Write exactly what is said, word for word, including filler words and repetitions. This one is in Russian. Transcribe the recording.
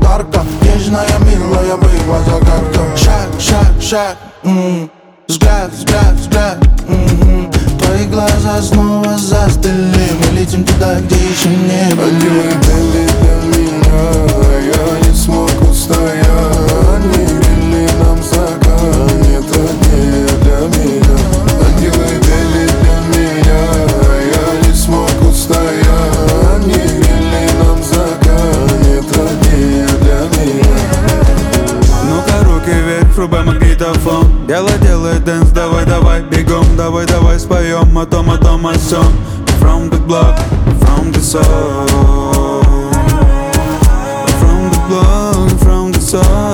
подарка. Нежная, милая, быба загадка. Шаг, шаг, шаг, м-м. Взгляд, взгляд, взгляд, м-м. Твои глаза снова застыли. Мы летим туда, где еще не были. Они для меня, я не смог устоять. Они грели нам закат, нет роднее для меня. Ангелы пели для меня, я не смог устоять. Они грели нам закат, нет роднее для меня. Ну-ка, руки вверх, врубай магнитофон. Дело делает дэнс, давай, давай, бегом. Давай, давай, споем о том, о том, о сём. From the block, from the soul. From the block, from the soul.